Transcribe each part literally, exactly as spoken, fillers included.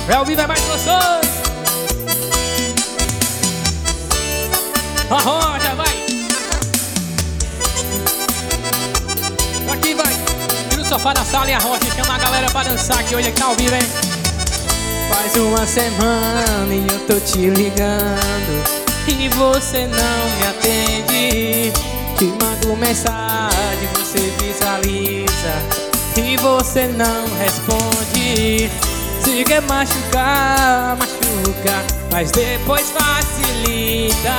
É ao vivo, é mais gostoso. A roda, vai. Aqui, vai. E no sofá da sala e a rocha. Chama a galera pra dançar que hoje é que tá ao vivo, hein? Faz uma semana e eu tô te ligando e você não me atende. Te mando mensagem, você visualiza e você não responde. Se quer machucar, machuca, mas depois facilita.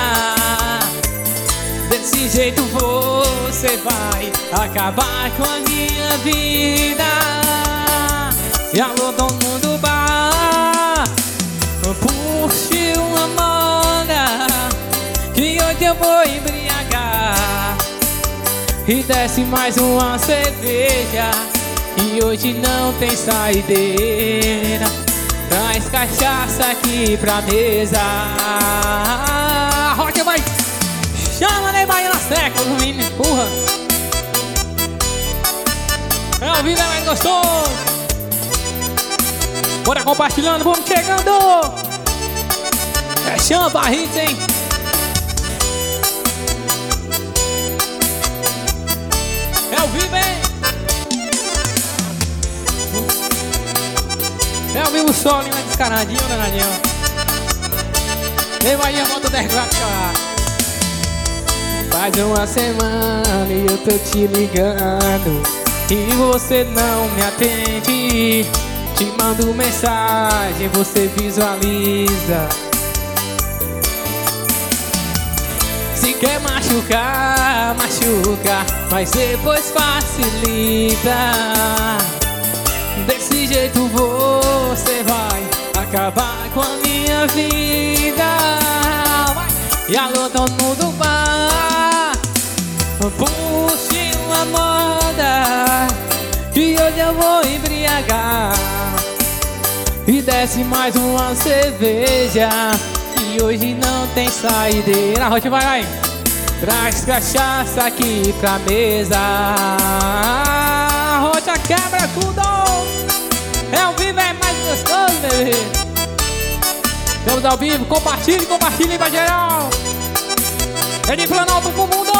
Desse jeito você vai acabar com a minha vida. E alô, dono do bar, puxe uma moda que hoje eu vou embriagar. E desce mais uma cerveja e hoje não tem saideira. Traz cachaça aqui pra mesa. Rocha, vai! Chama Neymar nas teclas, menino, empurra. É ao vivo, é mais gostoso. Bora compartilhando, vamos chegando. É chama barritos, hein? É ao vivo, hein? É ao vivo o sol, né? Descaradinho, danadinho. Vem, vai, volta dez graus chorar. Faz uma semana e eu tô te ligando e você não me atende. Te mando mensagem, você visualiza. Se quer machucar, machuca, mas depois facilita. Desse jeito você vai acabar com a minha vida. Vai. E alô, dono do bar, puxe uma moda que hoje eu vou embriagar. E desce mais uma cerveja e hoje não tem saideira. Rocha, vai, vai. Traz cachaça aqui pra mesa. Rocha, quebra tudo. É ao vivo, é mais gostoso, bebê. Estamos ao vivo, compartilhe, compartilhe pra geral. É de Planalto pro mundo.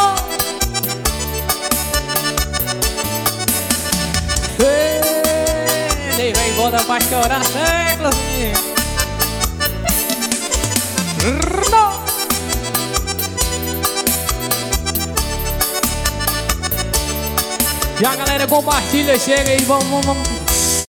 Ei, vem embora pra chorar séculos. E a galera compartilha, chega aí, vamos, vamos, vamos.